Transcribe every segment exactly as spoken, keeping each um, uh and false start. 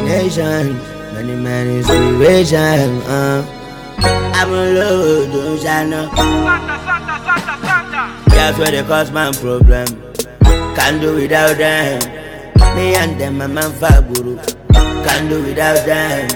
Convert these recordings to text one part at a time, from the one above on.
imagination, many many inspiration. Uh. I'm a load, don't shine up. That's where they cause my problem. Can't do without them. Me and them, my man Faburu. Can't do without them.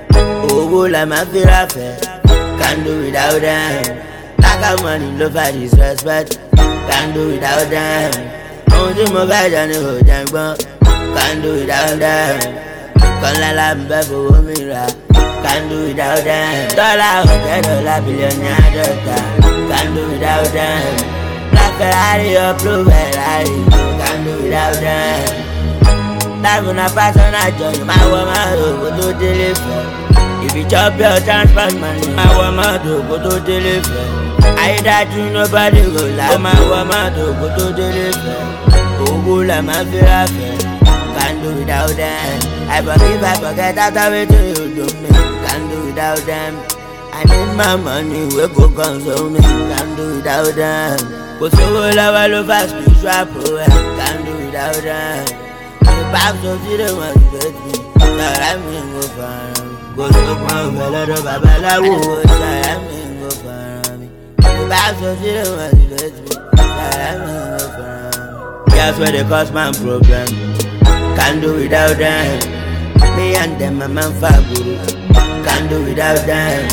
Oh, la ma firafe. Can't do without them. Like a money, love and disrespect. Can't do without them. Only my guys and the whole damn bun. Can't do without them. Can't la la mbe for me ra. Can't do without them. Dollar, hundred dollar, billionaire doctor. Can't do without them. Black Ferrari or blue Ferrari. Can't do without them. Life on a person I join. My woman go to deliver. If you chop your transport money, my woman go to deliver. I that you nobody go like my woman go to deliver. Oh, go like my firafe. Can't do without them. I forgive, I forget that I will do you do me. Can't do without them. I need my money, we go console me. Can't do without them. Go so love, love, fast, spiritual poet. Can't do without them. The back so see the one with me. Now I'm in go for me. Go so my fella, the babala, who I'm in go for me. The back so see the one with me. Now I'm in go for me. That's where they cause my problem. Can't do without them. Me and them, my man Faburu. Can't do without them.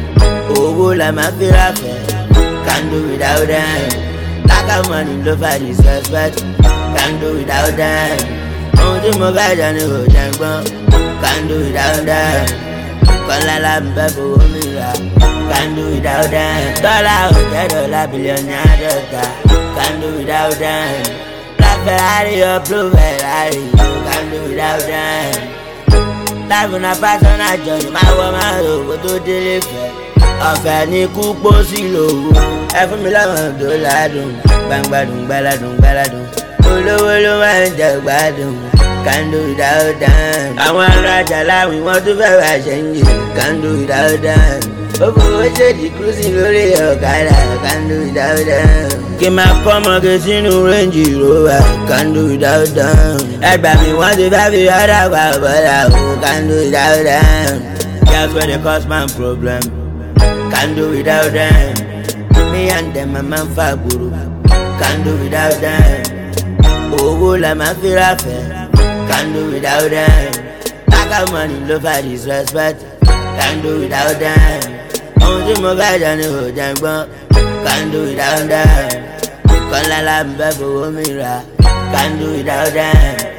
Oh, la ma firafe. Can't do without them. Like a money, love and disrespect. Can't do without them. Only my guys and the whole damn bun. Can't do without them. Can't la la mbe for me ra. Can't do without them. Dollar, hundred dollar, billionaire doctor. Can't do without them. Black Ferrari or blue Ferrari. Can't do without them. Life on a person I join. My woman go to deliver. Ọ̀fẹ́ ní kú pósí lòwò. Ẹ fún mi lọ́wọ́ tó ládùn. Gbangbadùn gbáládùn gbáládùn. Olówó ló máa ń jẹ gbádùn. Can't do without them. Àwọn arájà láwìn wọ́n tún fẹ́ wá ṣẹ́yìn. Can't do without them. Ó fowó ṣèdí cruising lórí ọ̀kadà. Can't do without them. Kí n máa kọ́ ọmọge sínú Range Rover. Can't do without them. Ẹgbà mi wọ́n ti fẹ́ fi ọ̀dà pa bọ́dà o. Can't do without them. That's where they cause my problem. Can't do without them. Me and them, my man Faburu. Can't do without them. Oh, la ma firafe. Can't do without them. Like a money, love and disrespect. Can't do without them. Only my guys and the whole damn bun. Can't do without them. Can't la la mbe for me ra. Can't do without them.